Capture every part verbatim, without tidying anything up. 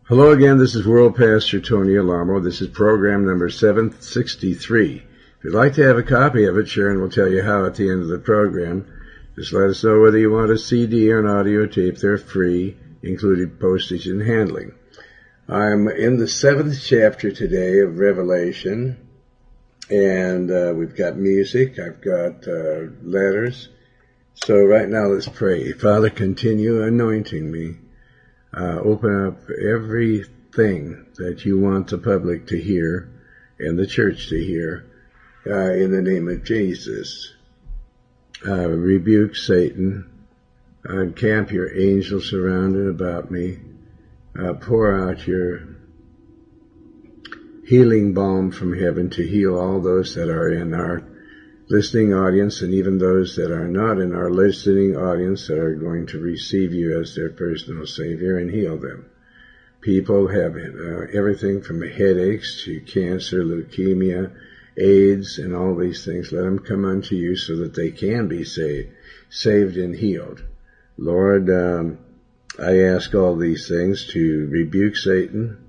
Hello again, this is World Pastor Tony Alamo. This is program number seven sixty-three. If you'd like to have a copy of it, Sharon will tell you how at the end of the program. Just let us know whether you want a C D or an audio tape. They're free, including postage and handling. I'm in the seventh chapter today of Revelation, and uh, we've got music, I've got uh, letters. So right now let's pray. Father, continue anointing me. Uh, open up everything that you want the public to hear and the church to hear uh, in the name of Jesus. Uh, rebuke Satan. Uh, camp your angels surrounded about me. Uh, pour out your healing balm from heaven to heal all those that are in our listening audience and even those that are not in our listening audience that are going to receive you as their personal Savior and heal them. People have uh, everything from headaches to cancer, leukemia, AIDS, and all these things. Let them come unto you so that they can be saved, saved and healed. Lord, um, I ask all these things to rebuke Satan.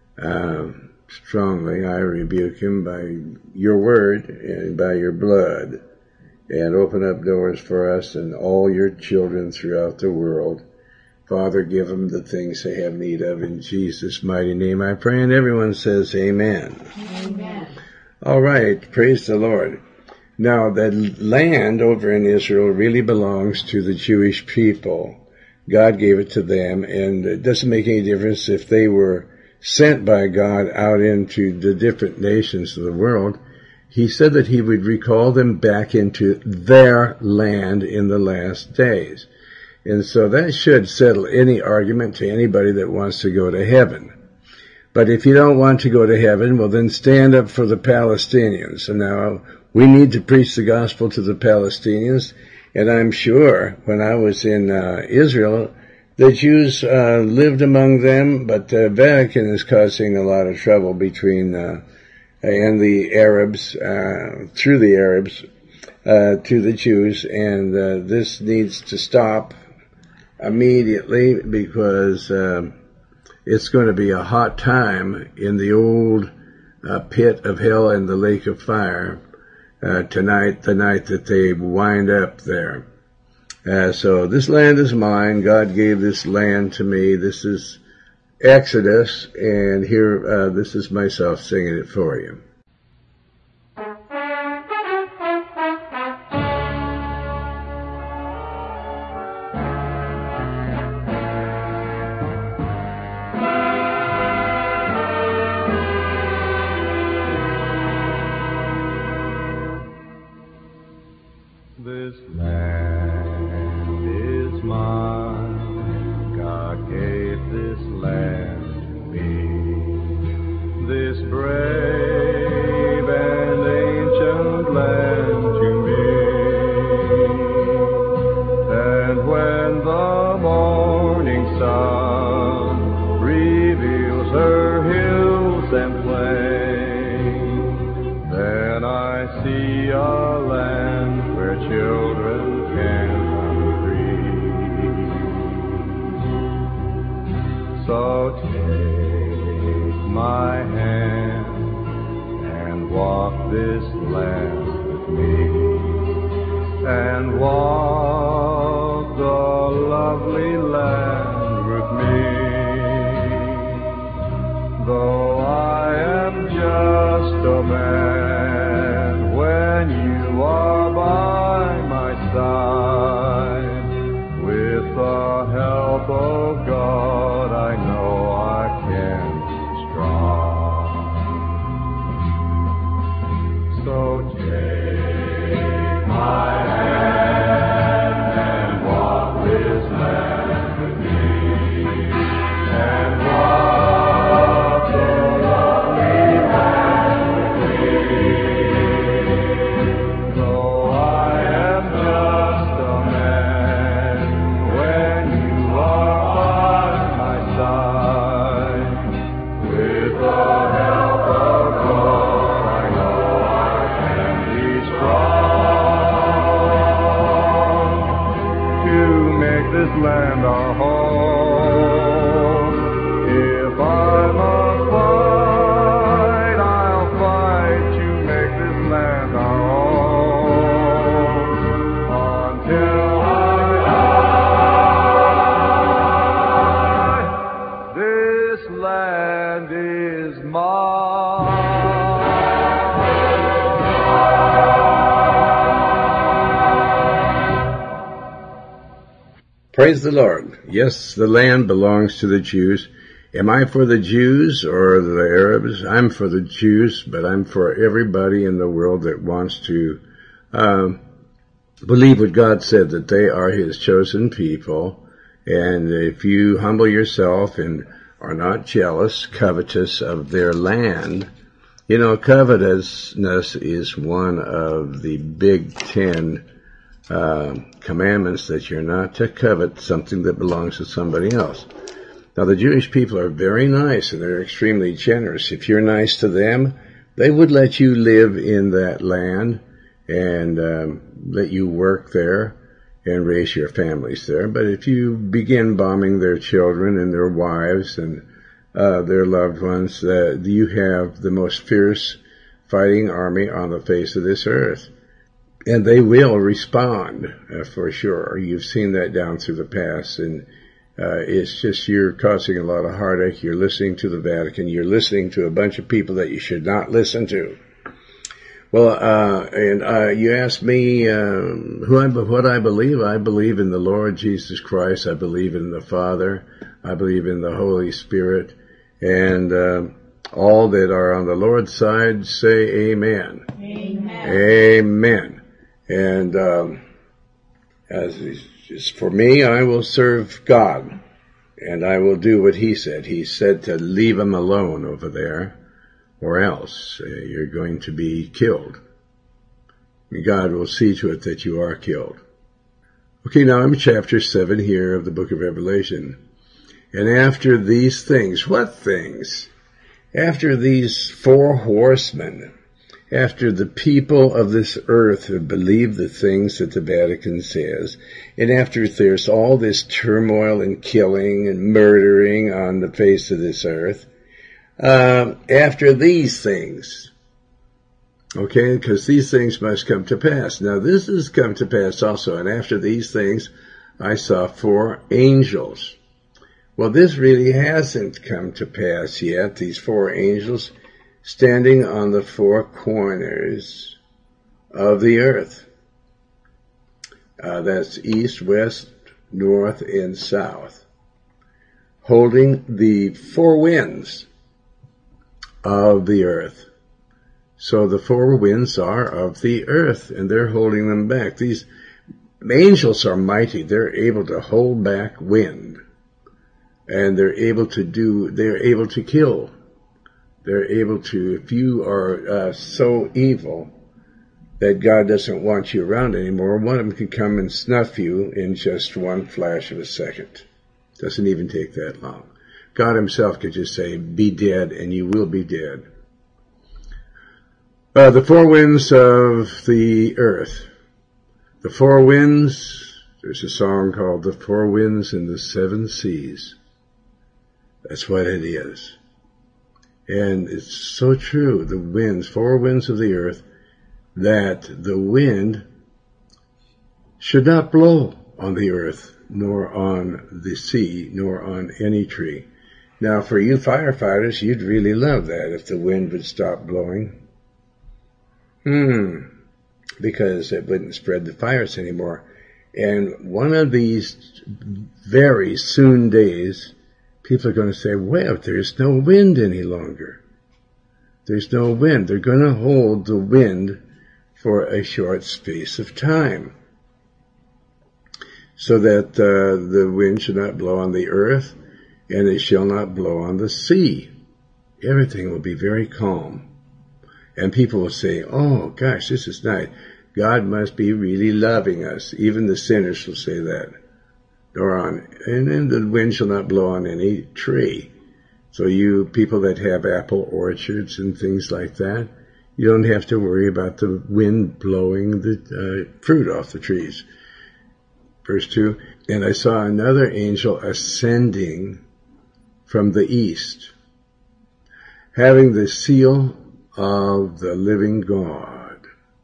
Um, Strongly, I rebuke him by your word and by your blood, and open up doors for us and all your children throughout the world. Father, give them the things they have need of. In Jesus' mighty name I pray, and everyone says amen. Amen. All right, praise the Lord. Now, the land over in Israel really belongs to the Jewish people. God gave it to them, and it doesn't make any difference if they were sent by God out into the different nations of the world. He said that he would recall them back into their land in the last days. And so that should settle any argument to anybody that wants to go to heaven. But if you don't want to go to heaven, well then stand up for the Palestinians. And now we need to preach the gospel to the Palestinians. And I'm sure when I was in uh, Israel, the Jews uh, lived among them, but the Vatican is causing a lot of trouble between uh, and the Arabs, uh, through the Arabs, uh, to the Jews, and uh, this needs to stop immediately because uh, it's going to be a hot time in the old uh, pit of hell and the lake of fire uh, tonight, the night that they wind up there. Uh, so this land is mine. God gave this land to me. This is Exodus, and here, uh, this is myself singing it for you. This land is mine, God gave this land to me, this brave and ancient land to me. And when the morning sun reveals her hills and plains, then I see a land where children can So take my hand and walk this land with me, and walk the lovely land with me. Though I am just a man, when you are by my side, with the help of God, I know I can be strong. So take my hand. If I must fight, I'll fight to make this land our own. Until I die, this land is mine. Praise the Lord. Yes, the land belongs to the Jews. Am I for the Jews or the Arabs? I'm for the Jews, but I'm for everybody in the world that wants to um, believe what God said, that they are His chosen people. And if you humble yourself and are not jealous, covetous of their land, you know, covetousness is one of the big ten uh, commandments, that you're not to covet something that belongs to somebody else. Now, the Jewish people are very nice, and they're extremely generous. If you're nice to them, they would let you live in that land and um, let you work there and raise your families there. But if you begin bombing their children and their wives and uh, their loved ones, uh, you have the most fierce fighting army on the face of this earth. And they will respond, uh, for sure. You've seen that down through the past, and Uh, it's just you're causing a lot of heartache. You're listening to the Vatican. You're listening to a bunch of people that you should not listen to. Well, uh, and uh, you asked me um, who I, what I believe. I believe in the Lord Jesus Christ. I believe in the Father. I believe in the Holy Spirit. And uh, all that are on the Lord's side say amen. Amen. Amen. And um, as Just for me, I will serve God, and I will do what He said. He said to leave them alone over there, or else uh, you're going to be killed. God will see to it that you are killed. Okay, now I'm chapter seven here of the book of Revelation. And after these things, what things? After these four horsemen, after the people of this earth have believed the things that the Vatican says, and after there's all this turmoil and killing and murdering on the face of this earth, uh, after these things, okay, because these things must come to pass. Now this has come to pass also, and after these things I saw four angels. Well, this really hasn't come to pass yet, these four angels standing on the four corners of the earth. Uh, that's east, west, north, and south, holding the four winds of the earth. So the four winds are of the earth, and they're holding them back. These angels are mighty. They're able to hold back wind, and they're able to do, they're able to kill. They're able to, if you are uh, so evil that God doesn't want you around anymore, one of them can come and snuff you in just one flash of a second. Doesn't even take that long. God Himself could just say, be dead, and you will be dead. Uh, the four winds of the earth. The four winds, there's a song called The Four Winds and the Seven Seas. That's what it is. And it's so true, the winds, four winds of the earth, that the wind should not blow on the earth, nor on the sea, nor on any tree. Now, for you firefighters, you'd really love that if the wind would stop blowing. Hmm, because it wouldn't spread the fires anymore. And one of these very soon days, people are going to say, well, there's no wind any longer. There's no wind. They're going to hold the wind for a short space of time, so that uh, the wind should not blow on the earth, and it shall not blow on the sea. Everything will be very calm. And people will say, oh, gosh, this is nice. God must be really loving us. Even the sinners will say that. Or on, and then the wind shall not blow on any tree. So you people that have apple orchards and things like that, you don't have to worry about the wind blowing the uh, fruit off the trees. Verse two, and I saw another angel ascending from the east, having the seal of the living God.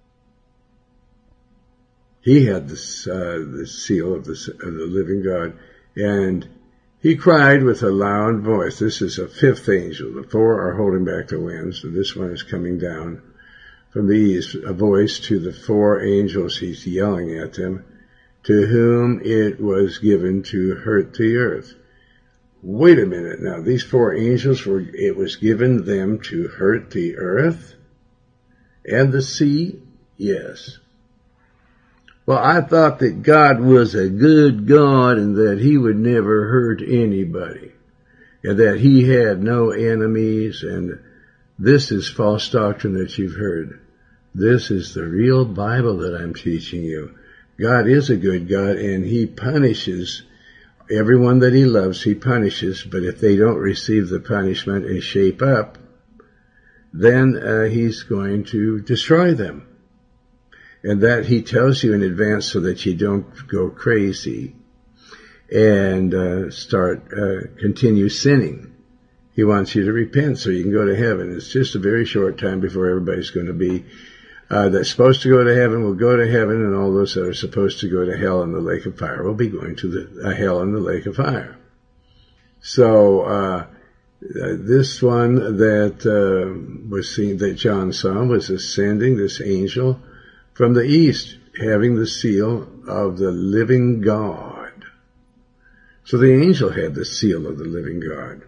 He had this, uh, the seal of the, of the living God, and he cried with a loud voice. This is a fifth angel. The four are holding back the wind, so this one is coming down from the east. A voice to the four angels, he's yelling at them, to whom it was given to hurt the earth. Wait a minute now. These four angels were, it was given them to hurt the earth and the sea? Yes. Well, I thought that God was a good God and that he would never hurt anybody and that he had no enemies, and this is false doctrine that you've heard. This is the real Bible that I'm teaching you. God is a good God, and he punishes everyone that he loves. He punishes, but if they don't receive the punishment and shape up, then uh, he's going to destroy them. And that he tells you in advance so that you don't go crazy and uh, start, uh, continue sinning. He wants you to repent so you can go to heaven. It's just a very short time before everybody's going to be, uh, that's supposed to go to heaven will go to heaven, and all those that are supposed to go to hell and the lake of fire will be going to the uh, hell and the lake of fire. So, uh, uh this one that uh, was seen, that John saw, was ascending, this angel, from the east, having the seal of the living God. So the angel had the seal of the living God.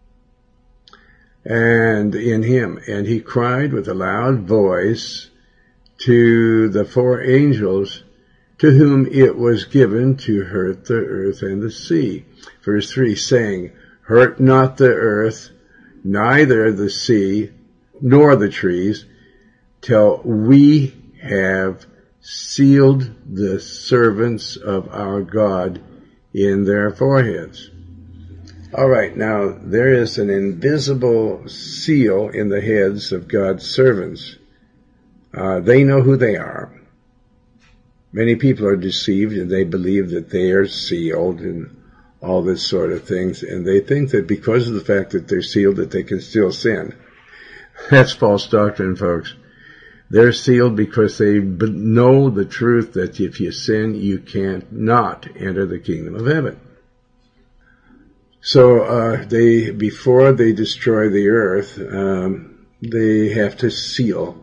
And in him, and he cried with a loud voice to the four angels to whom it was given to hurt the earth and the sea. Verse three, saying, hurt not the earth, neither the sea, nor the trees, till we have sealed the servants of our God in their foreheads. All right, now there is an invisible seal in the heads of God's servants. Uh, they know who they are. Many people are deceived and they believe that they are sealed and all this sort of things, and they think that because of the fact that they're sealed that they can still sin. That's false doctrine, folks. They're sealed because they know the truth that if you sin, you can't not enter the kingdom of heaven. So uh, they, before they destroy the earth, um, they have to seal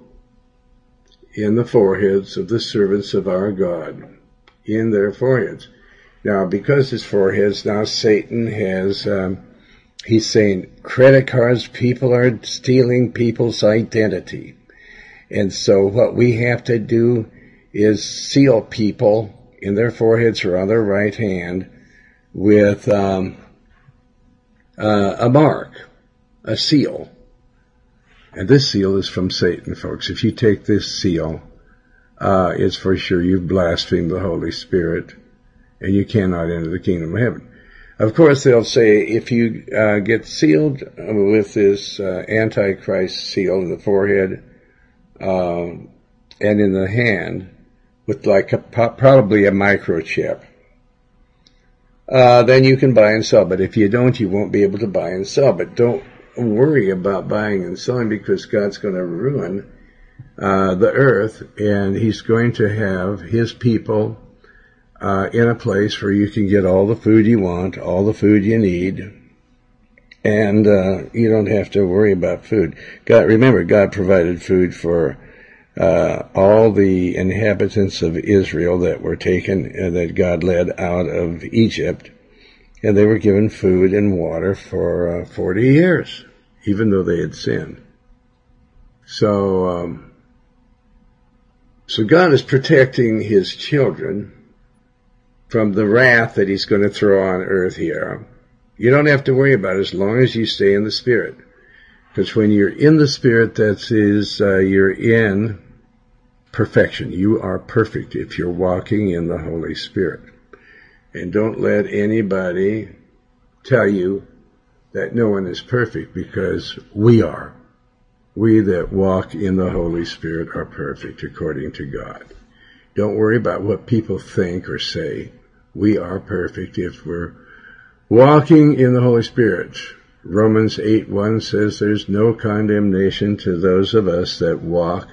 in the foreheads of the servants of our God, in their foreheads. Now, because his foreheads, now Satan has, um, he's saying credit cards, people are stealing people's identity. And so what we have to do is seal people in their foreheads or on their right hand with um, uh, a mark, a seal. And this seal is from Satan, folks. If you take this seal, uh, it's for sure you've blasphemed the Holy Spirit and you cannot enter the kingdom of heaven. Of course, they'll say if you uh, get sealed with this uh, Antichrist seal in the forehead, Um, and in the hand with like a, probably a microchip, uh, then you can buy and sell. But if you don't, you won't be able to buy and sell. But don't worry about buying and selling, because God's going to ruin uh, the earth, and he's going to have his people uh, in a place where you can get all the food you want, all the food you need. And uh, you don't have to worry about food. God, remember, God provided food for uh, all the inhabitants of Israel that were taken, uh, that God led out of Egypt, and they were given food and water for uh, forty years, even though they had sinned. So, um, so God is protecting his children from the wrath that he's going to throw on earth here. You don't have to worry about it as long as you stay in the Spirit. Because when you're in the Spirit, that is, uh, you're in perfection. You are perfect if you're walking in the Holy Spirit. And don't let anybody tell you that no one is perfect, because we are. We that walk in the Holy Spirit are perfect according to God. Don't worry about what people think or say. We are perfect if we're walking in the Holy Spirit. Romans eight one says there's no condemnation to those of us that walk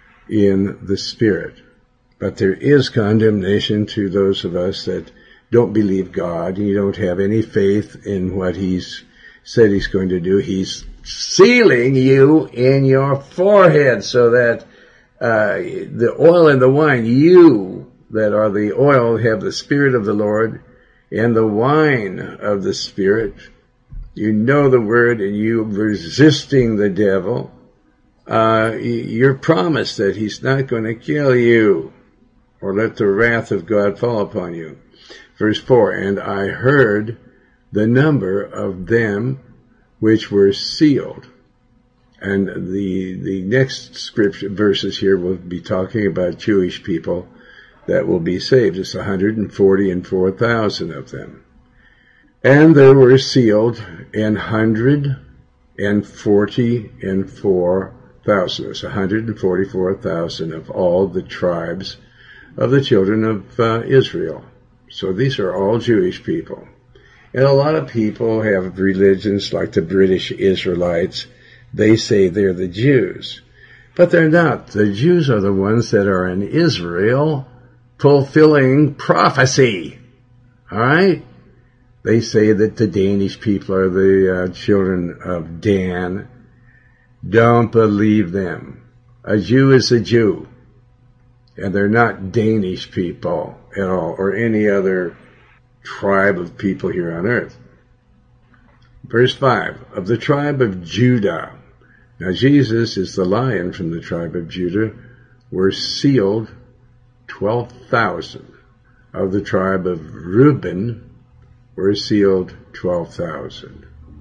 in the Spirit. But there is condemnation to those of us that don't believe God. You don't have any faith in what He's said He's going to do. He's sealing you in your forehead so that uh, the oil and the wine, you that are the oil, have the Spirit of the Lord, and the wine of the Spirit. You know the word and you resisting the devil. Uh, you're promised that he's not going to kill you or let the wrath of God fall upon you. Verse four, and I heard the number of them which were sealed. And the, the next scripture verses here will be talking about Jewish people that will be saved. It's one hundred forty and four thousand of them. And there were sealed an hundred and forty and four thousand. It's one hundred forty-four thousand of all the tribes of the children of uh, Israel. So these are all Jewish people. And a lot of people have religions like the British Israelites. They say they're the Jews. But they're not. The Jews are the ones that are in Israel fulfilling prophecy. All right? They say that the Danish people are the uh, children of Dan. Don't believe them. A Jew is a Jew. And they're not Danish people at all, or any other tribe of people here on earth. Verse five, of the tribe of Judah. Now Jesus is the Lion from the tribe of Judah. Were sealed twelve thousand. Of the tribe of Reuben were sealed twelve thousand.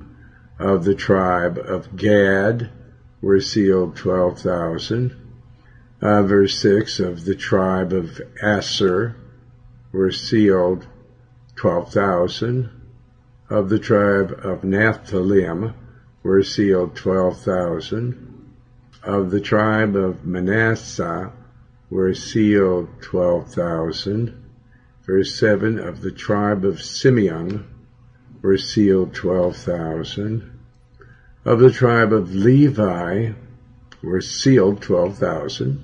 Of the tribe of Gad were sealed twelve thousand. Uh, verse six, of the tribe of Asher were sealed twelve thousand. Of the tribe of Naphtali were sealed twelve thousand. Of the tribe of Manasseh were sealed twelve thousand. Verse seven, of the tribe of Simeon were sealed twelve thousand. Of the tribe of Levi were sealed twelve thousand.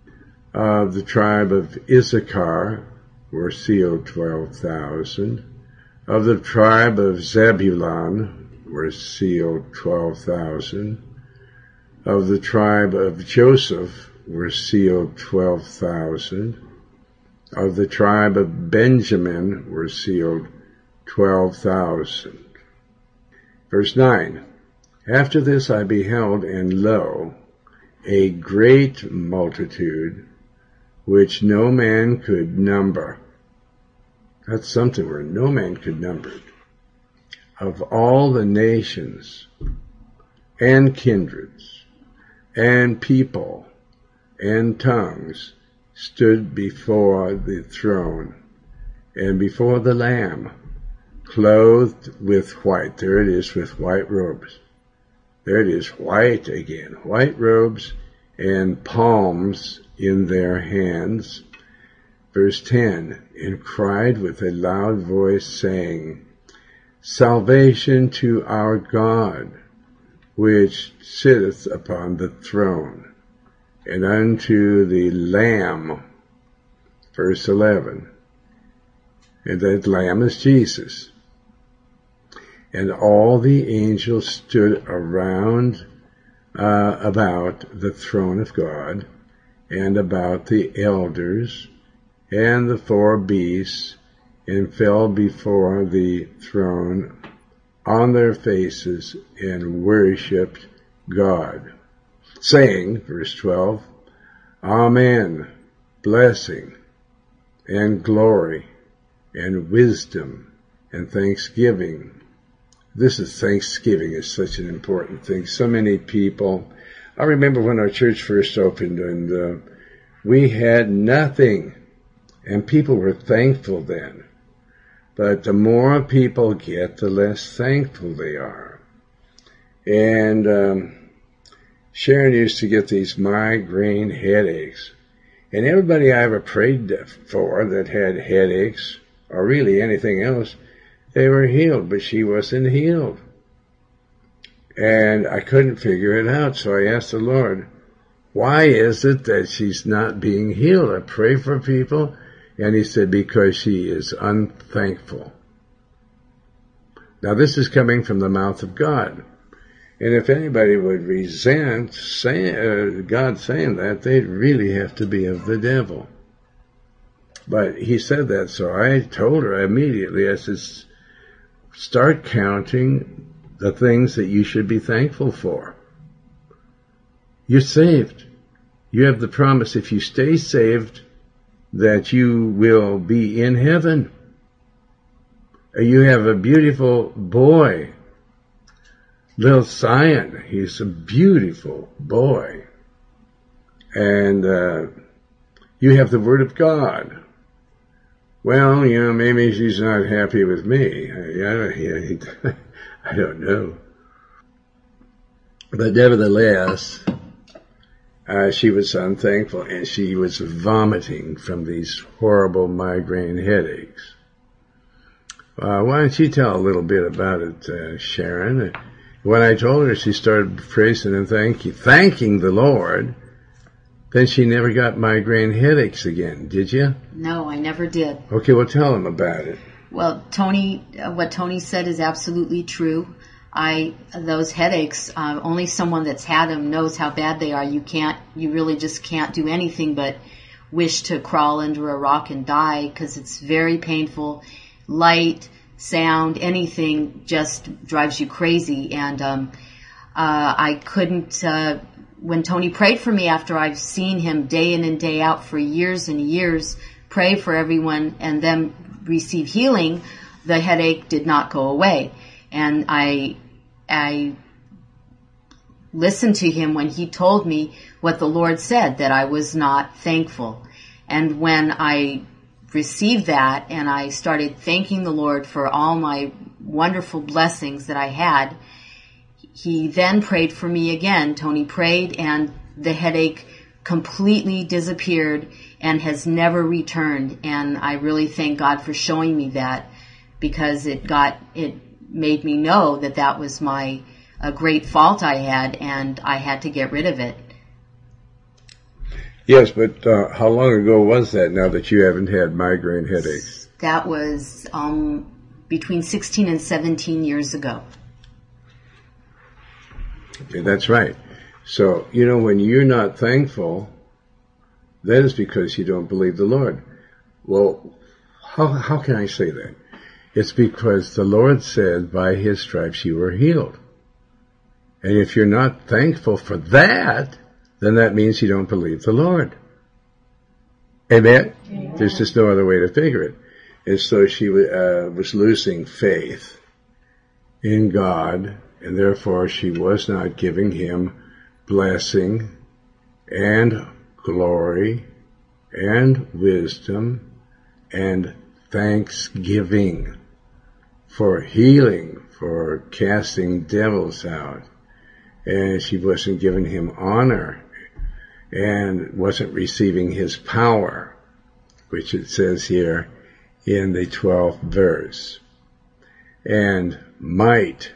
Of the tribe of Issachar were sealed twelve thousand. Of the tribe of Zebulun were sealed twelve thousand. Of the tribe of Joseph were sealed twelve thousand. Of the tribe of Benjamin were sealed twelve thousand. Verse nine, after this I beheld, and lo, a great multitude, which no man could number. That's something where no man could number it. Of all the nations and kindreds and people and tongues stood before the throne and before the Lamb, clothed with white. There it is, with white robes. There it is, white again. White robes and palms in their hands. Verse ten, and cried with a loud voice, saying, Salvation to our God, which sitteth upon the throne, and unto the Lamb. Verse eleven, and that Lamb is Jesus. And all the angels stood around uh, about the throne of God, and about the elders, and the four beasts, and fell before the throne on their faces, and worshipped God, saying, verse twelve, Amen, blessing, and glory, and wisdom, and thanksgiving. This is Thanksgiving is such an important thing. So many people, I remember when our church first opened, and uh, we had nothing, and people were thankful then. But the more people get, the less thankful they are. And um, Sharon used to get these migraine headaches. And everybody I ever prayed for that had headaches, or really anything else, they were healed, but she wasn't healed. And I couldn't figure it out, so I asked the Lord, why is it that she's not being healed? I pray for people, and he said, because she is unthankful. Now this is coming from the mouth of God. And if anybody would resent say, uh, God saying that, they'd really have to be of the devil. But he said that, so I told her immediately, I said, start counting the things that you should be thankful for. You're saved. You have the promise, if you stay saved, that you will be in heaven. You have a beautiful boy, little Zion. He's a beautiful boy. And uh, you have the Word of God. Well, you know, maybe she's not happy with me. I, I, I don't know. But nevertheless, uh, she was unthankful, and she was vomiting from these horrible migraine headaches. Uh, why don't you tell a little bit about it, uh, Sharon? When I told her, she started praising and thanking, thanking the Lord. Then she never got migraine headaches again, did you? No, I never did. Okay, well, tell them about it. Well, Tony, uh, what Tony said is absolutely true. I those headaches, uh, only someone that's had them knows how bad they are. You can't, you really just can't do anything but wish to crawl under a rock and die, because it's very painful. Light, sound, anything just drives you crazy. And um, uh, I couldn't, uh, when Tony prayed for me after I've seen him day in and day out for years and years, pray for everyone and then receive healing, the headache did not go away. And I, I listened to him when he told me what the Lord said, that I was not thankful. And when I received that and I started thanking the Lord for all my wonderful blessings that I had, he then prayed for me again. Tony prayed, and the headache completely disappeared and has never returned. And I really thank God for showing me that, because it got, it made me know that that was my, a great fault I had, and I had to get rid of it. Yes, but uh, how long ago was that, now that you haven't had migraine headaches? That was um, between sixteen and seventeen years ago. Okay, that's right. So, you know, when you're not thankful, that is because you don't believe the Lord. Well, how how can I say that? It's because the Lord said, by His stripes you were healed. And if you're not thankful for that, then that means you don't believe the Lord. Amen? Amen. There's just no other way to figure it. And so she uh, was losing faith in God, and therefore she was not giving Him blessing and glory and wisdom and thanksgiving for healing, for casting devils out. And she wasn't giving Him honor and wasn't receiving His power, which it says here in the twelfth verse. And might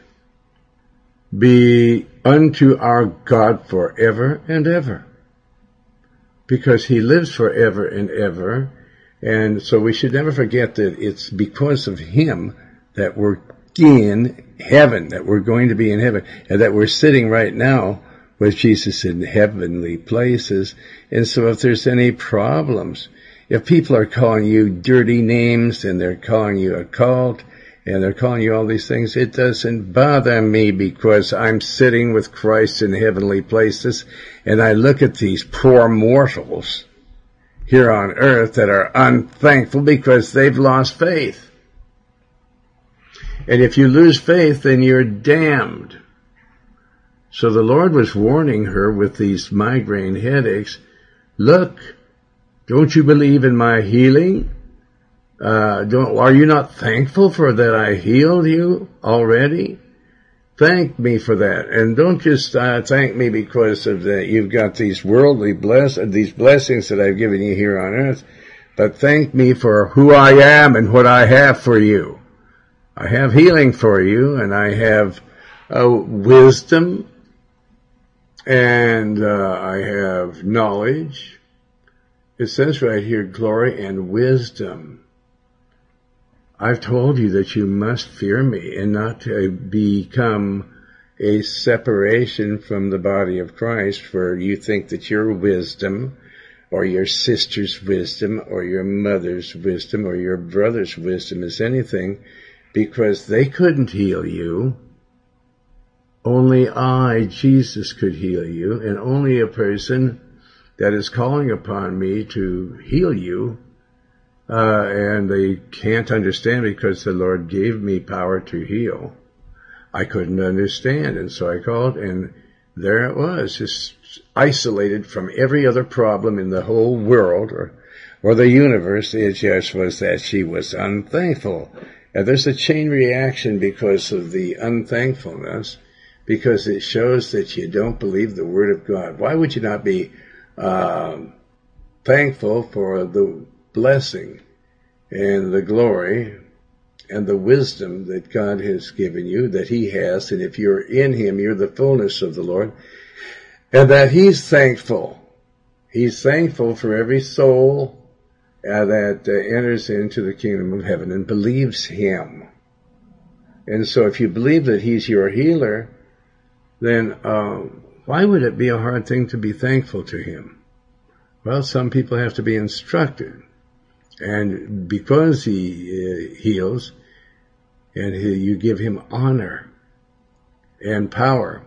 be unto our God forever and ever, because He lives forever and ever. And so we should never forget that it's because of Him that we're in heaven, that we're going to be in heaven, and that we're sitting right now with Jesus in heavenly places. And so if there's any problems, if people are calling you dirty names and they're calling you a cult and they're calling you all these things, it doesn't bother me, because I'm sitting with Christ in heavenly places, and I look at these poor mortals here on earth that are unthankful because they've lost faith. And if you lose faith, then you're damned. So the Lord was warning her with these migraine headaches. Look, don't you believe in my healing? Uh, don't, are you not thankful for that I healed you already? Thank me for that. And don't just uh, thank me because of that you've got these worldly bless these blessings that I've given you here on earth, but thank me for who I am and what I have for you. I have healing for you, and I have uh, wisdom, and uh, I have knowledge. It says right here, glory and wisdom. I've told you that you must fear me and not to become a separation from the body of Christ, where you think that your wisdom or your sister's wisdom or your mother's wisdom or your brother's wisdom is anything, because they couldn't heal you. Only I, Jesus, could heal you, and only a person that is calling upon me to heal you, uh, and they can't understand because the Lord gave me power to heal. I couldn't understand, and so I called, and there it was, just isolated from every other problem in the whole world or, or the universe. It just was that she was unthankful. And there's a chain reaction because of the unthankfulness, because it shows that you don't believe the Word of God. Why would you not be um, thankful for the blessing and the glory and the wisdom that God has given you, that He has, and if you're in Him, you're the fullness of the Lord, and that He's thankful. He's thankful for every soul uh, that uh, enters into the kingdom of heaven and believes Him. And so if you believe that He's your healer, then uh, why would it be a hard thing to be thankful to Him? Well, some people have to be instructed. And because He uh, heals, and he, you give Him honor and power.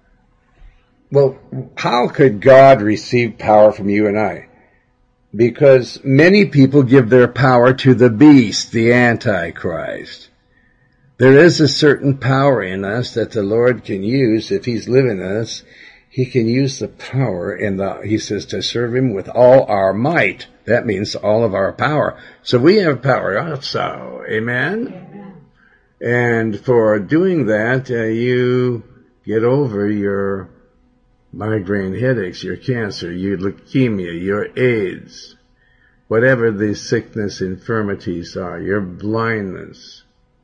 Well, how could God receive power from you and I? Because many people give their power to the beast, the Antichrist. There is a certain power in us that the Lord can use. If He's living in us, He can use the power, and the, He says to serve Him with all our might. That means all of our power. So we have power also. Amen? Amen. And for doing that, uh, you get over your migraine headaches, your cancer, your leukemia, your AIDS, whatever the sickness, infirmities are, your blindness,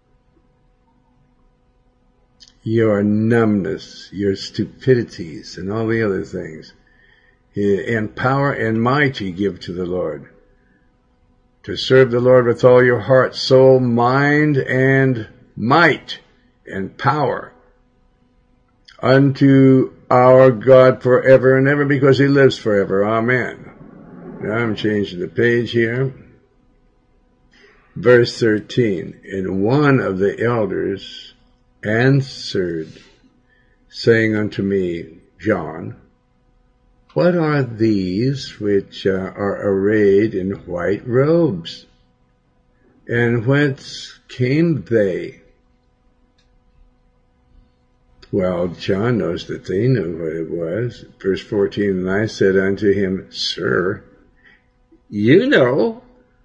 your numbness, your stupidities, and all the other things. And power and might you give to the Lord. To serve the Lord with all your heart, soul, mind, and might and power unto our God forever and ever, because He lives forever. Amen. Now I'm changing the page here. Verse thirteen. And one of the elders answered, saying unto me, John, what are these which uh, are arrayed in white robes? And whence came they? Well, John knows that they knew what it was. Verse fourteen, and I said unto him, Sir, you know.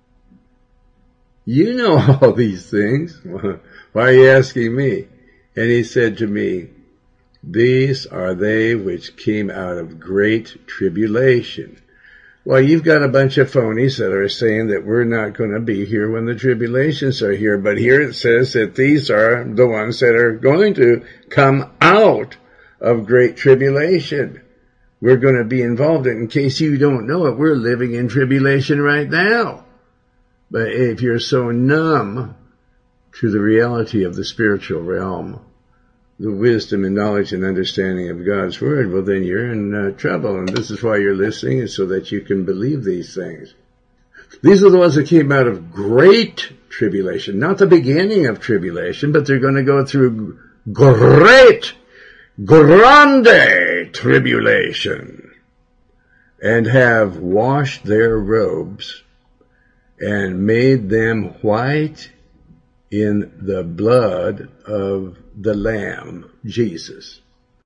You know all these things. Why are you asking me? And he said to me, these are they which came out of great tribulation. Well, you've got a bunch of phonies that are saying that we're not going to be here when the tribulations are here. But here it says that these are the ones that are going to come out of great tribulation. We're going to be involved in, in case you don't know it, we're living in tribulation right now. But if you're so numb to the reality of the spiritual realm, the wisdom and knowledge and understanding of God's Word, well, then you're in uh, trouble. And this is why you're listening, is so that you can believe these things. These are the ones that came out of great tribulation, not the beginning of tribulation, but they're going to go through great, grande tribulation, and have washed their robes and made them white in the blood of the Lamb, Jesus.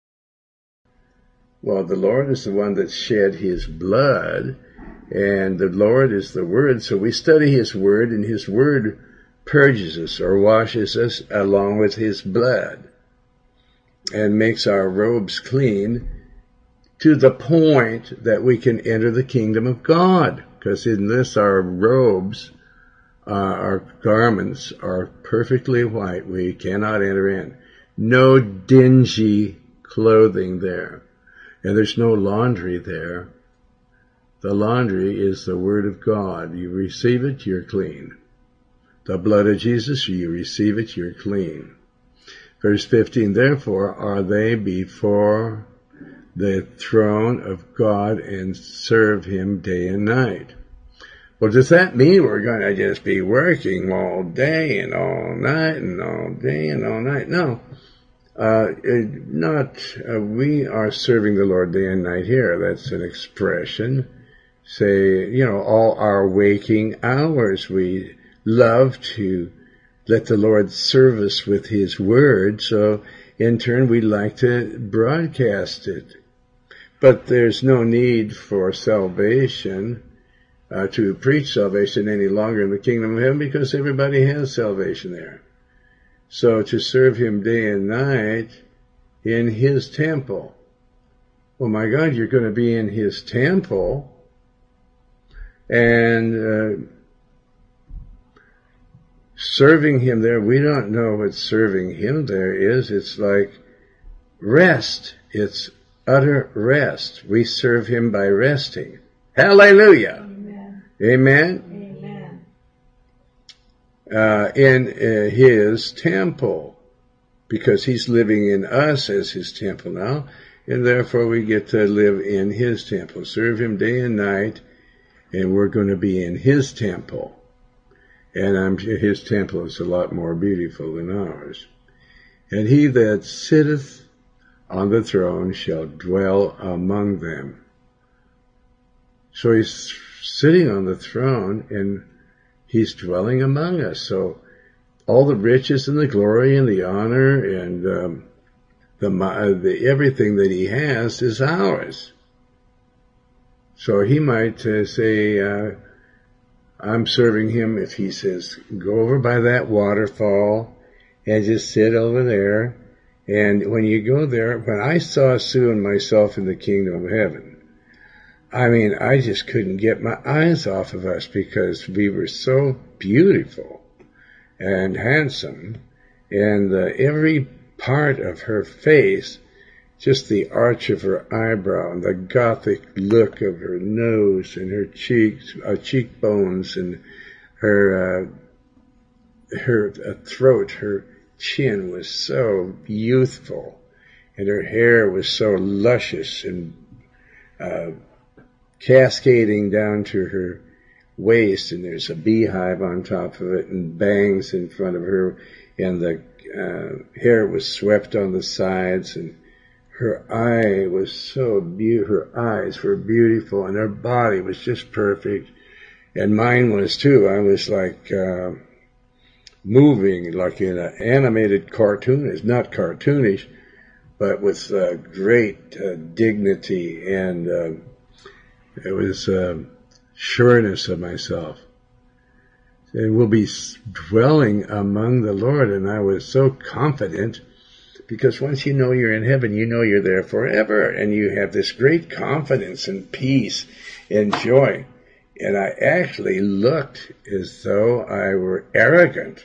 Well, the Lord is the one that shed His blood, and the Lord is the Word. So we study His Word, and His Word purges us or washes us along with His blood and makes our robes clean to the point that we can enter the kingdom of God. Because unless our robes, uh, our garments are perfectly white, we cannot enter in. no dingy clothing there. And there's no laundry there. The laundry is the Word of God. You receive it, you're clean. The blood of Jesus, you receive it, you're clean. Verse fifteen, therefore are they before the throne of God and serve him day and night. Well, does that mean we're going to just be working all day and all night and all day and all night? No. Uh, it, not, uh, we are serving the Lord day and night here. That's an expression. Say, you know, all our waking hours, we love to let the Lord serve us with his word. So in turn, we like to broadcast it. But there's no need for salvation, uh, to preach salvation any longer in the kingdom of heaven, because everybody has salvation there. So to serve him day and night in his temple. Oh my God, you're going to be in his temple. And uh, serving him there, we don't know what serving him there is. It's like rest. It's utter rest. We serve him by resting. Hallelujah. Amen. Amen. Amen. Uh, in uh, his temple, because he's living in us as his temple now, and therefore we get to live in his temple, serve him day and night, and we're going to be in his temple. And I'm, his temple is a lot more beautiful than ours. And he that sitteth on the throne shall dwell among them. So he's sitting on the throne and he's dwelling among us. So all the riches and the glory and the honor and um, the, the everything that he has is ours. So he might uh, say, uh, I'm serving him if he says, go over by that waterfall and just sit over there. And when you go there, when I saw Sue and myself in the kingdom of heaven, I mean, I just couldn't get my eyes off of us because we were so beautiful and handsome. And uh, every part of her face, just the arch of her eyebrow and the gothic look of her nose and her cheeks, uh, cheekbones and her, uh, her uh, throat, her chin was so youthful, and her hair was so luscious and uh, cascading down to her waist, and there's a beehive on top of it and bangs in front of her, and the uh, hair was swept on the sides, and her eye was so beautiful, her eyes were beautiful, and her body was just perfect, and mine was too. I was like uh, moving like in an animated cartoon. It's not cartoonish, but with uh, great uh, dignity, and uh, it was uh, sureness of myself. And we'll be dwelling among the Lord, and I was so confident, because once you know you're in heaven, you know you're there forever, and you have this great confidence and peace and joy. And I actually looked as though I were arrogant,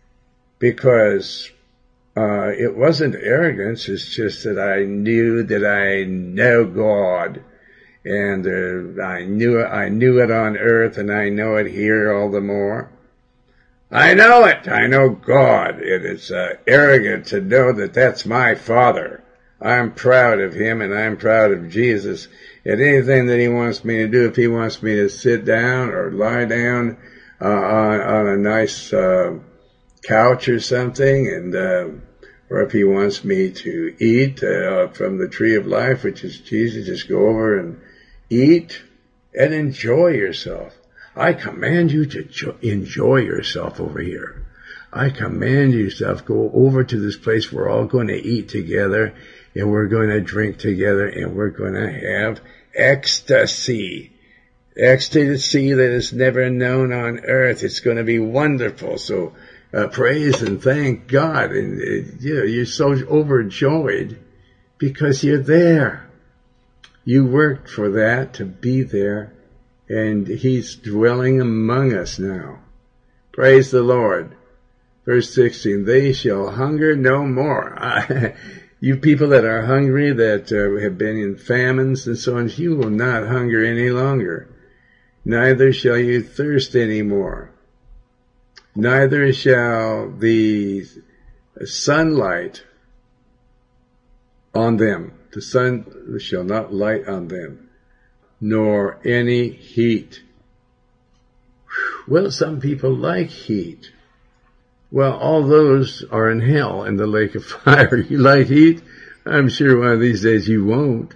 because uh, it wasn't arrogance, it's just that I knew that I know God, and uh, I knew I knew it on earth, and I know it here all the more. I know it. I know God. It is uh, arrogant to know that that's my Father. I'm proud of him, and I'm proud of Jesus. And anything that he wants me to do, if he wants me to sit down or lie down uh, on, on a nice uh, couch or something, and uh, or if he wants me to eat uh, from the tree of life, which is Jesus, just go over and eat and enjoy yourself. I command you to enjoy yourself over here. I command you to go over to this place. We're all going to eat together, and we're going to drink together, and we're going to have ecstasy. Ecstasy that is never known on earth. It's going to be wonderful. So uh, praise and thank God. And uh, you know, you're so overjoyed because you're there. You worked for that, to be there. And he's dwelling among us now. Praise the Lord. Verse sixteen, they shall hunger no more. You people that are hungry, that uh, have been in famines and so on, you will not hunger any longer. Neither shall you thirst any more. Neither shall the sunlight on them, the sun shall not light on them, nor any heat. Well, some people like heat. Well, all those are in hell, in the lake of fire. You like heat? I'm sure one of these days you won't.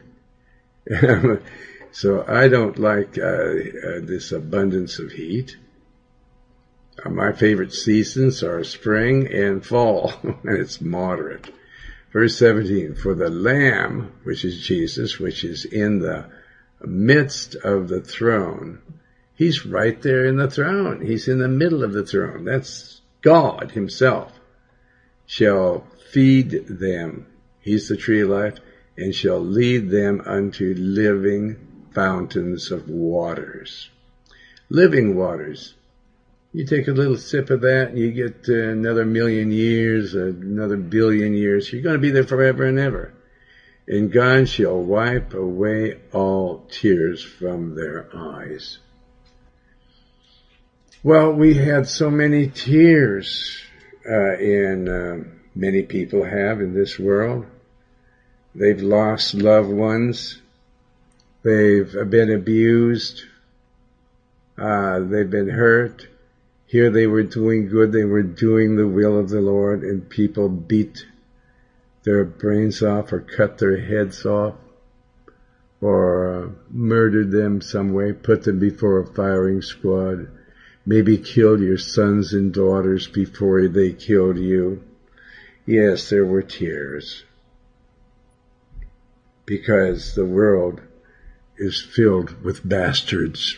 So I don't like uh, uh, this abundance of heat. Uh, my favorite seasons are spring and fall, and it's moderate. Verse seventeen, for the Lamb, which is Jesus, which is in the midst of the throne, he's right there in the throne. He's in the middle of the throne. That's God himself, shall feed them. He's the tree of life, and shall lead them unto living fountains of waters. Living waters. You take a little sip of that and you get uh, another million years, another billion years. You're going to be there forever and ever. And God shall wipe away all tears from their eyes. Well, we had so many tears, uh, in, uh, many people have in this world. They've lost loved ones. They've been abused. Uh, they've been hurt. Here they were doing good. They were doing the will of the Lord, and people beat their brains off or cut their heads off or uh, murdered them some way, put them before a firing squad. Maybe killed your sons and daughters before they killed you. Yes, there were tears. Because the world is filled with bastards.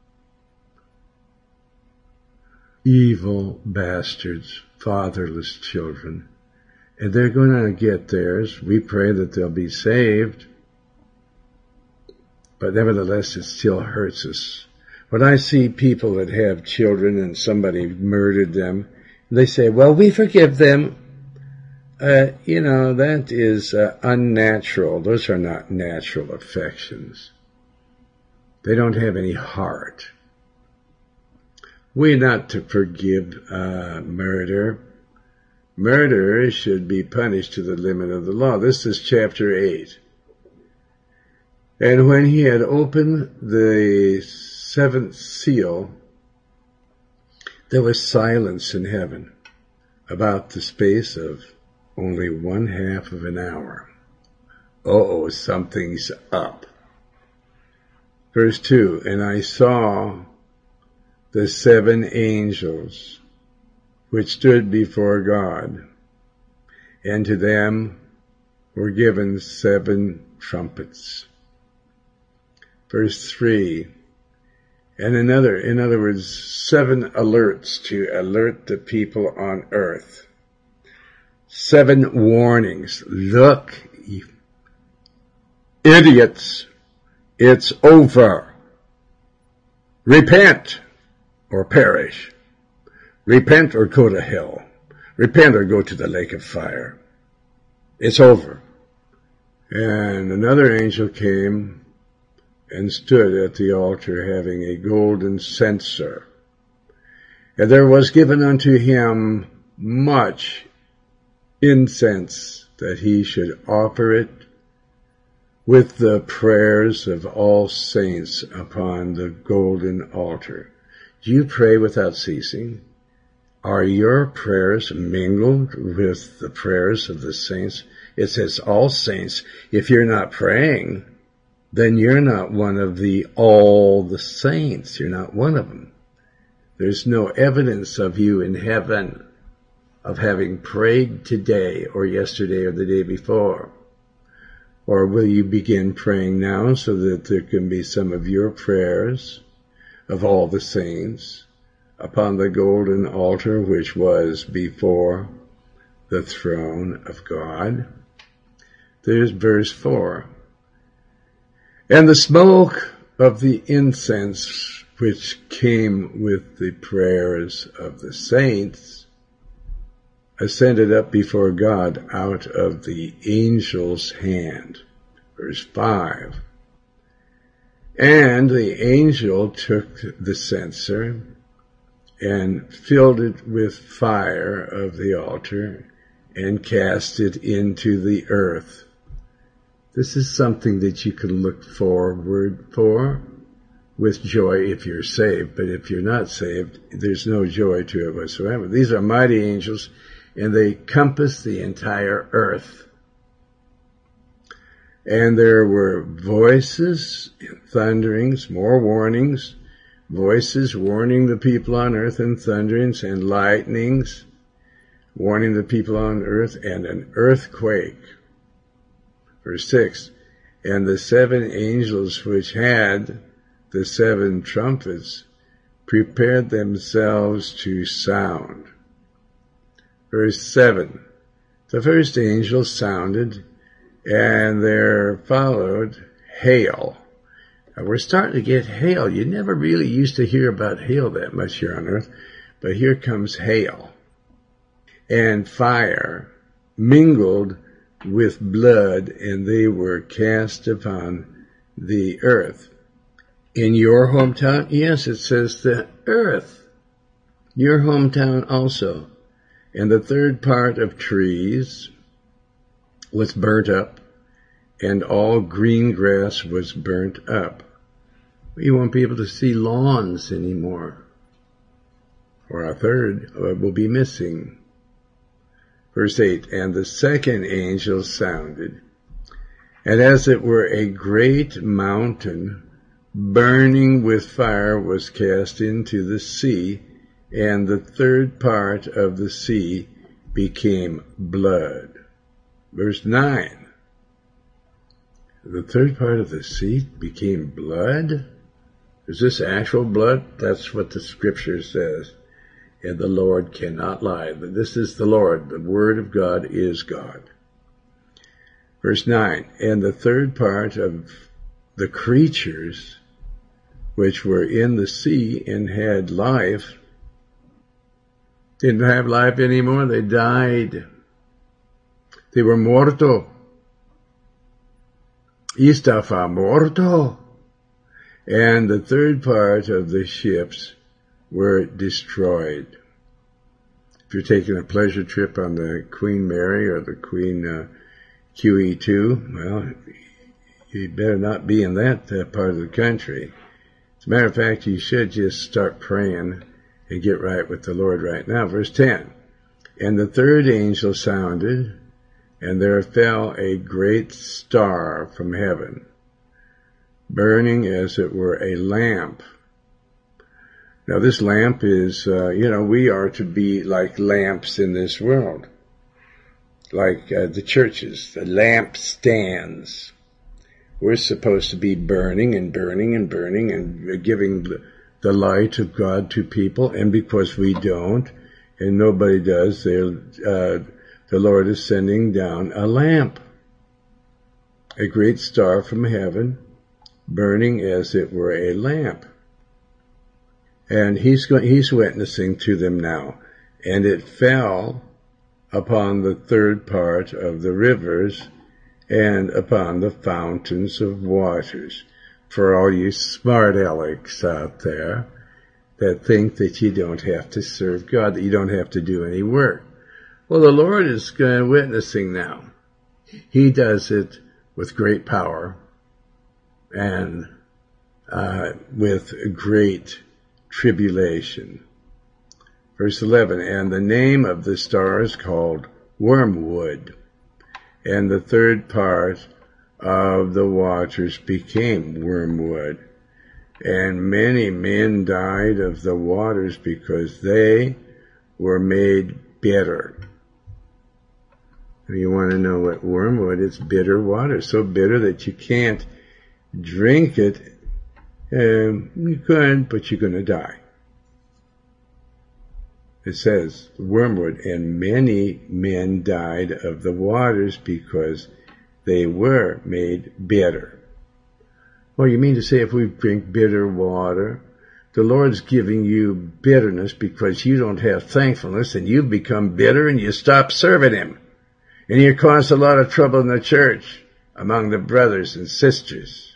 Evil bastards, fatherless children. And they're going to get theirs. We pray that they'll be saved. But nevertheless, it still hurts us. When I see people that have children and somebody murdered them, they say, well, we forgive them. Uh, you know, that is uh, unnatural. Those are not natural affections. They don't have any heart. We're not to forgive uh, murder. Murder should be punished to the limit of the law. This is chapter eight. And when he had opened the seventh seal, there was silence in heaven about the space of only one half of an hour. Uh-oh, something's up. Verse two, and I saw the seven angels which stood before God, and to them were given seven trumpets. Verse three, and another, in other words, seven alerts to alert the people on earth. Seven warnings. Look, idiots, it's over. Repent or perish. Repent or go to hell. Repent or go to the lake of fire. It's over. And another angel came and stood at the altar having a golden censer. And there was given unto him much incense, that he should offer it with the prayers of all saints upon the golden altar. Do you pray without ceasing? Are your prayers mingled with the prayers of the saints? It says all saints. If you're not praying, then you're not one of the all the saints. You're not one of them. There's no evidence of you in heaven of having prayed today or yesterday or the day before. Or will you begin praying now so that there can be some of your prayers of all the saints upon the golden altar which was before the throne of God? There's verse four. And the smoke of the incense which came with the prayers of the saints ascended up before God out of the angel's hand. Verse five. And the angel took the censer and filled it with fire of the altar and cast it into the earth. This is something that you can look forward for with joy if you're saved, but if you're not saved, there's no joy to it whatsoever. These are mighty angels, and they compass the entire earth. And there were voices, thunderings, more warnings, voices warning the people on earth, and thunderings and lightnings warning the people on earth, and an earthquake. Verse six, and the seven angels which had the seven trumpets prepared themselves to sound. Verse seven, the first angel sounded, and there followed hail. Now we're starting to get hail. You never really used to hear about hail that much here on earth, but here comes hail. And fire mingled with blood, and they were cast upon the earth. In your hometown, yes, it says the earth. Your hometown also. And the third part of trees was burnt up, and all green grass was burnt up. You won't be able to see lawns anymore, or a third will be missing. Verse eight, and the second angel sounded, and as it were a great mountain burning with fire was cast into the sea, and the third part of the sea became blood. Verse nine, the third part of the sea became blood? Is this actual blood? That's what the scripture says. And the Lord cannot lie. This is the Lord. The word of God is God. Verse nine, and the third part of the creatures which were in the sea and had life didn't have life anymore. They died. They were morto. Estafa morto. And the third part of the ships were destroyed. If you're taking a pleasure trip on the Queen Mary or the Queen uh, Q E two, well, you better not be in that uh, part of the country. As a matter of fact, you should just start praying and get right with the Lord right now. Verse ten, and the third angel sounded, and there fell a great star from heaven, burning as it were a lamp. Now this lamp is, uh, you know, we are to be like lamps in this world. Like uh, the churches, the lampstands. We're supposed to be burning and burning and burning and giving the light of God to people. And because we don't, and nobody does, uh, the Lord is sending down a lamp. A great star from heaven, burning as it were a lamp. And he's going, he's witnessing to them now. And it fell upon the third part of the rivers and upon the fountains of waters. For all you smart alecks out there that think that you don't have to serve God, that you don't have to do any work. Well, the Lord is uh, witnessing now. He does it with great power and uh, with great tribulation. Verse eleven, and the name of the star is called Wormwood, and the third part of the waters became wormwood, and many men died of the waters because they were made bitter. You want to know what wormwood is? Bitter water, so bitter that you can't drink it. Um, you could, but you're going to die. It says, wormwood, and many men died of the waters because they were made bitter. Well, you mean to say if we drink bitter water, The Lord's giving you bitterness because you don't have thankfulness, and you've become bitter and you stop serving Him. And you cause a lot of trouble in the church among the brothers and sisters.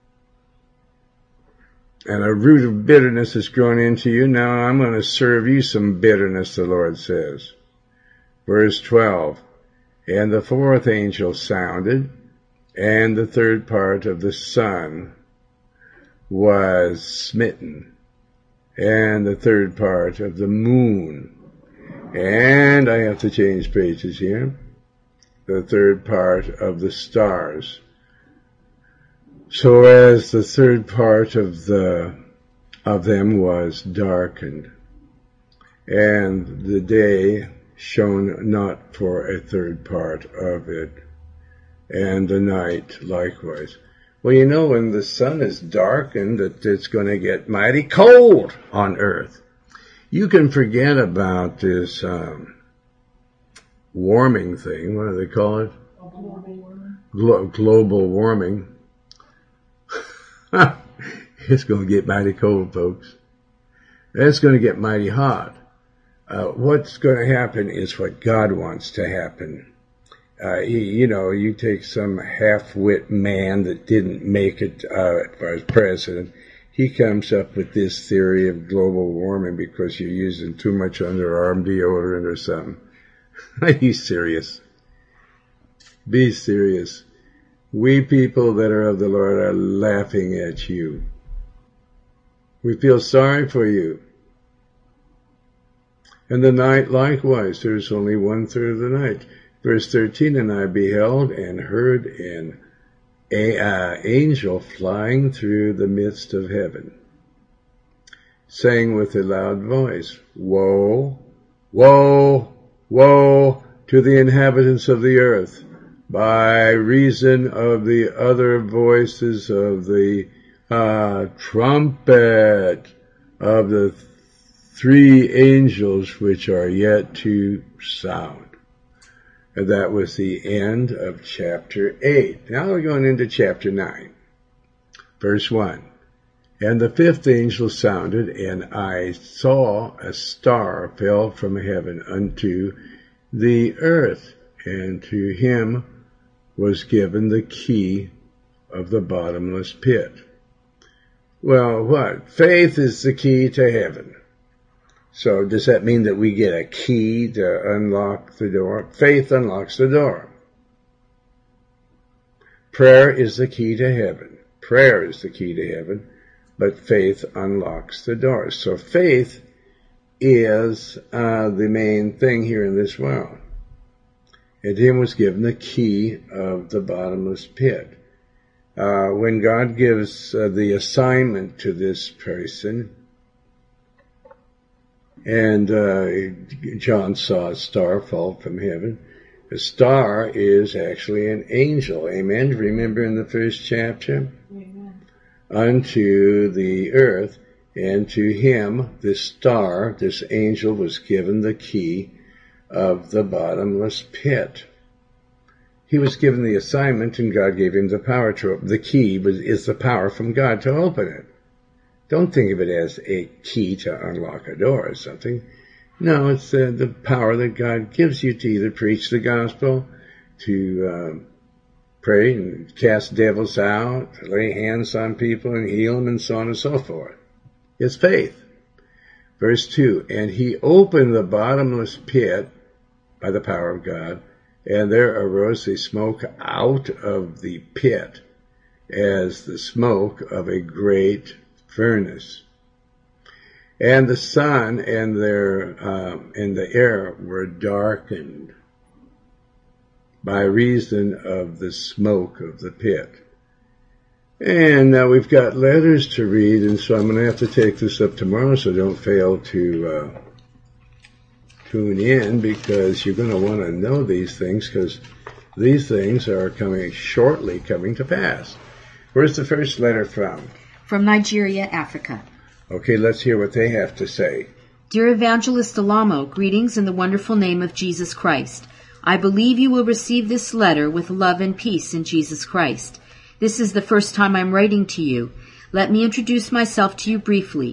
And a root of bitterness has grown into you. Now I'm going to serve you some bitterness, the Lord says. Verse twelve, and the fourth angel sounded, and the third part of the sun was smitten, and the third part of the moon. And I have to change pages here. The third part of the stars. So as the third part of the of them was darkened, and the day shone not for a third part of it, and the night likewise. Well, you know, when the sun is darkened, that it's going to get mighty cold on earth. You can forget about this um, warming thing. What do they call it? Global warming. Glo- global warming. It's going to get mighty cold, folks. It's going to get mighty hot. Uh, what's going to happen is what God wants to happen. Uh, he, you know, you take some half-wit man that didn't make it uh, as president. He comes up with this theory of global warming because you're using too much underarm deodorant or something. Are you serious? Be serious. We people that are of the Lord are laughing at you. We feel sorry for you. And the night likewise, there's only one third of the night. Verse thirteen, and I beheld and heard an a, uh, angel flying through the midst of heaven, saying with a loud voice, Woe, woe, woe to the inhabitants of the earth, by reason of the other voices of the uh, trumpet of the th- three angels which are yet to sound. And that was the end of chapter eight. Now we're going into chapter nine. Verse one. And the fifth angel sounded, and I saw a star fell from heaven unto the earth, and to him was given the key of the bottomless pit. Well, what? Faith is the key to heaven. So does that mean that we get a key to unlock the door? Faith unlocks the door. Prayer is the key to heaven. Prayer is the key to heaven, but faith unlocks the door. So faith is uh, the main thing here in this world. And him was given the key of the bottomless pit. Uh, when God gives uh, the assignment to this person, and uh, John saw a star fall from heaven. A star is actually an angel. Amen. Remember in the first chapter? Amen. Unto the earth, and to him, this star, this angel, was given the key of the bottomless pit. He was given the assignment, and God gave him the power to open. The key was, is the power from God to open it. Don't think of it as a key to unlock a door or something. No, it's uh, the power that God gives you to either preach the gospel, to um, pray and cast devils out, to lay hands on people and heal them, and so on and so forth. It's faith. Verse two, and he opened the bottomless pit by the power of God, and there arose a smoke out of the pit as the smoke of a great furnace. And the sun and their um, and the air were darkened by reason of the smoke of the pit. And now we've got letters to read, and so I'm going to have to take this up tomorrow, so don't fail to uh, tune in, because you're going to want to know these things, because these things are coming shortly coming to pass. Where's the first letter from? From Nigeria, Africa. Okay, let's hear what they have to say. Dear Evangelist Alamo, greetings in the wonderful name of Jesus Christ. I believe you will receive this letter with love and peace in Jesus Christ. This is the first time I'm writing to you. Let me introduce myself to you briefly.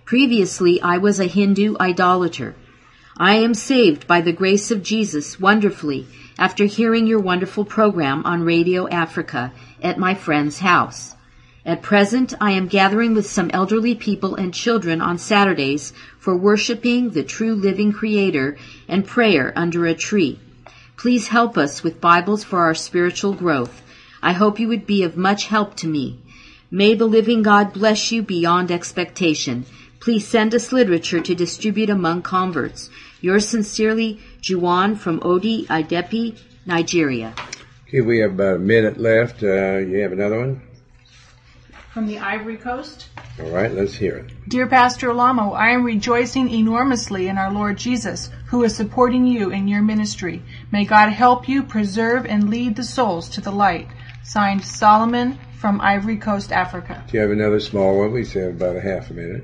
Previously, I was a Hindu idolater. I am saved by the grace of Jesus wonderfully after hearing your wonderful program on Radio Africa at my friend's house. At present, I am gathering with some elderly people and children on Saturdays for worshiping the true living Creator and prayer under a tree. Please help us with Bibles for our spiritual growth. I hope you would be of much help to me. May the living God bless you beyond expectation. Please send us literature to distribute among converts. Yours sincerely, Juwan from Odi, Idepi, Nigeria. Okay, we have about a minute left. Uh, you have another one? From the Ivory Coast. All right, let's hear it. Dear Pastor Olamo, I am rejoicing enormously in our Lord Jesus, who is supporting you in your ministry. May God help you preserve and lead the souls to the light. Signed, Solomon from Ivory Coast, Africa. Do you have another small one? We still have about a half a minute.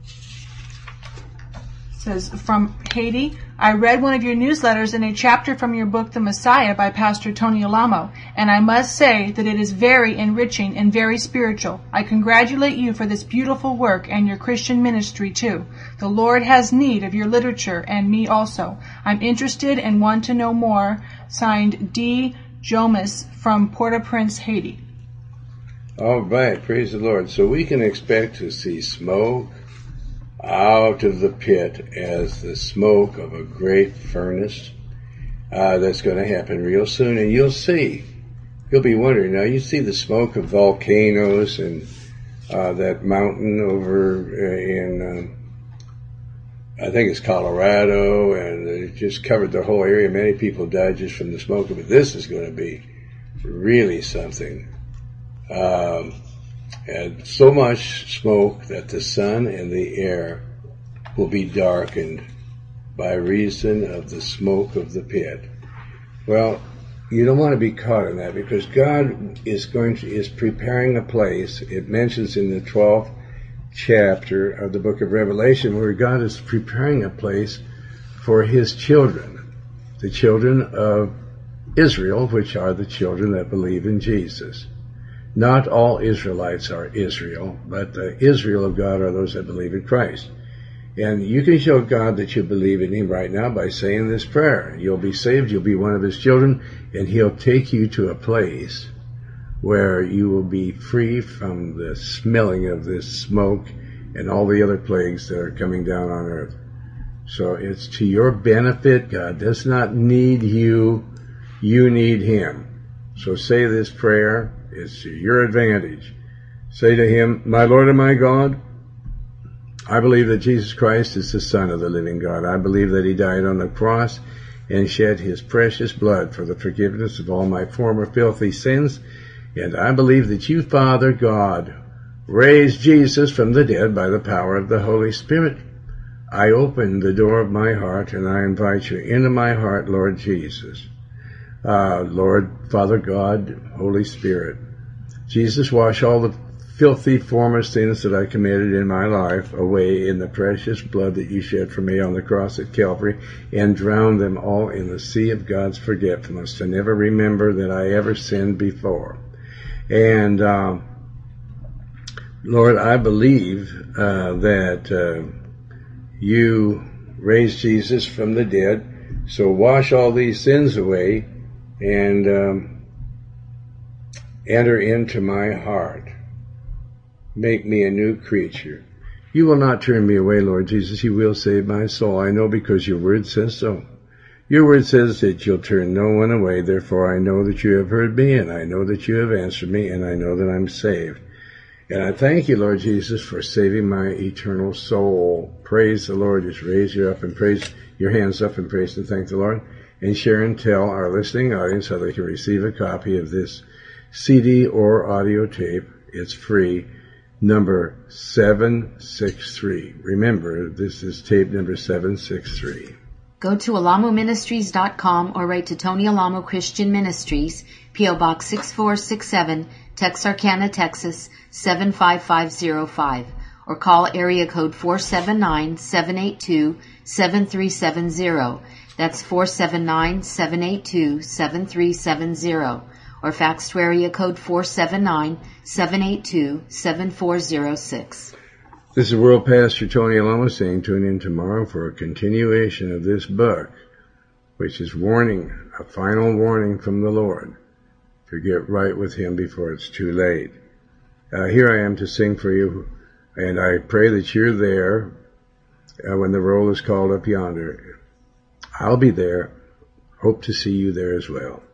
Says, from Haiti, I read one of your newsletters in a chapter from your book, The Messiah, by Pastor Tony Olamo, and I must say that it is very enriching and very spiritual. I congratulate you for this beautiful work and your Christian ministry, too. The Lord has need of your literature, and me also. I'm interested and want to know more. Signed, D. Jomas from Port-au-Prince, Haiti. All right, praise the Lord. So we can expect to see smoke out of the pit as the smoke of a great furnace. Uh, that's going to happen real soon, and you'll see. You'll be wondering, now you see the smoke of volcanoes and uh, that mountain over in, um, I think it's Colorado, and it just covered the whole area. Many people died just from the smoke of it. This is going to be really something. Um, and so much smoke that the sun and the air will be darkened by reason of the smoke of the pit. Well, you don't want to be caught in that, because God is going to, is preparing a place. It mentions in the twelfth chapter of the book of Revelation where God is preparing a place for his children, the children of Israel, which are the children that believe in Jesus. Not all Israelites are Israel, but the Israel of God are those that believe in Christ. And you can show God that you believe in him right now by saying this prayer. You'll be saved, you'll be one of his children, and he'll take you to a place where you will be free from the smelling of this smoke and all the other plagues that are coming down on earth. So it's to your benefit. God does not need you, you need him. So say this prayer. It's to your advantage. Say to him, my Lord and my God, I believe that Jesus Christ is the Son of the living God. I believe that he died on the cross and shed his precious blood for the forgiveness of all my former filthy sins. And I believe that you, Father God, raised Jesus from the dead by the power of the Holy Spirit. I open the door of my heart and I invite you into my heart, Lord Jesus. Uh, Lord, Father God, Holy Spirit. Jesus, wash all the filthy former sins that I committed in my life away in the precious blood that you shed for me on the cross at Calvary, and drown them all in the sea of God's forgetfulness, to never remember that I ever sinned before. And, uh, Lord, I believe uh, that uh, you raised Jesus from the dead, so wash all these sins away and um, enter into my heart. Make me a new creature. You will not turn me away, Lord Jesus. You will save my soul. I know, because your word says so. Your word says that you'll turn no one away. Therefore, I know that you have heard me, and I know that you have answered me, and I know that I'm saved. And I thank you, Lord Jesus, for saving my eternal soul. Praise the Lord. Just raise your up and praise your hands up and praise and thank the Lord. And share and tell our listening audience how they can receive a copy of this C D or audio tape. It's free. Number seven six three. Remember, this is tape number seven six three. Go to alamo ministries dot com or write to Tony Alamo Christian Ministries, P O Box six four six seven, Texarkana, Texas seven five five zero five, or call area code four seven nine, seven eight two, seven three seven zero. That's four seven nine, seven eight two, seven three seven zero. Or fax to area code four seven nine, seven eight two, seven four zero six. This is World Pastor Tony Alamo saying tune in tomorrow for a continuation of this book, which is warning, a final warning from the Lord to get right with Him before it's too late. Uh, here I am to sing for you, and I pray that you're there uh, when the roll is called up yonder. I'll be there. Hope to see you there as well.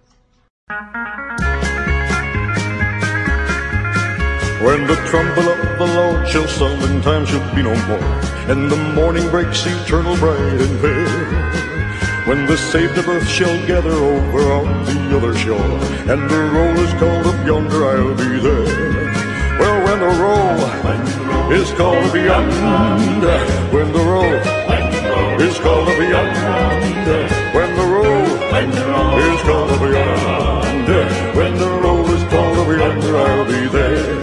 When the trumpet of the Lord shall sound and time shall be no more, and the morning breaks eternal bright and fair, when the saved of earth shall gather over on the other shore, and the roll is called up yonder, I'll be there. Well, when the roll is called up yonder, when the roll is called up yonder, when the roll is called up yonder, when the roll is called up yonder, I'll be there.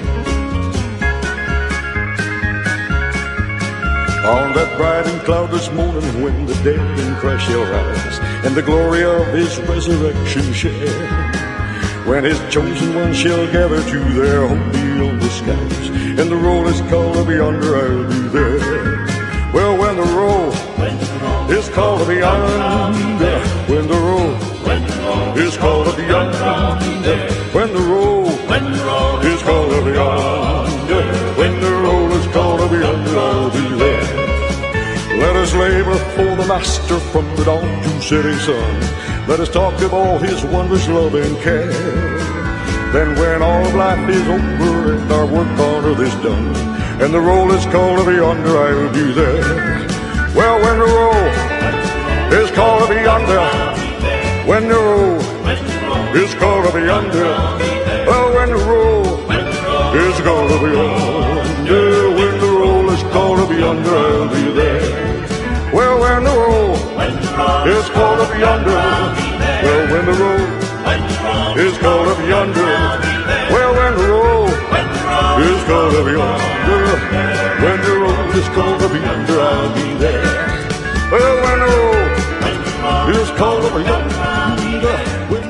On that bright and cloudless morning when the dead in Christ shall rise, and the glory of His resurrection share, when His chosen ones shall gather to their home beyond the skies, and the roll is called up yonder, I'll be there. Well, when the roll is called up yonder, when the roll is called up yonder, when the roll is called up yonder, when the roll is called up yonder, I'll be there. Let us labor for the Master from the dawn to setting sun. Let us talk of all His wondrous love and care. Then when all of life is over and our work on earth is done, and the roll is called up yonder, I'll be there. Well, when the roll is called up yonder, when the roll is called up yonder, well, when the roll is called up yonder, when the roll is called up yonder, I'll be there. Well, when the roll is called up yonder, well, when the roll is called up yonder, well, when the roll is called up yonder, when the roll is called up yonder, I'll be there. Well, when the roll is called up yonder,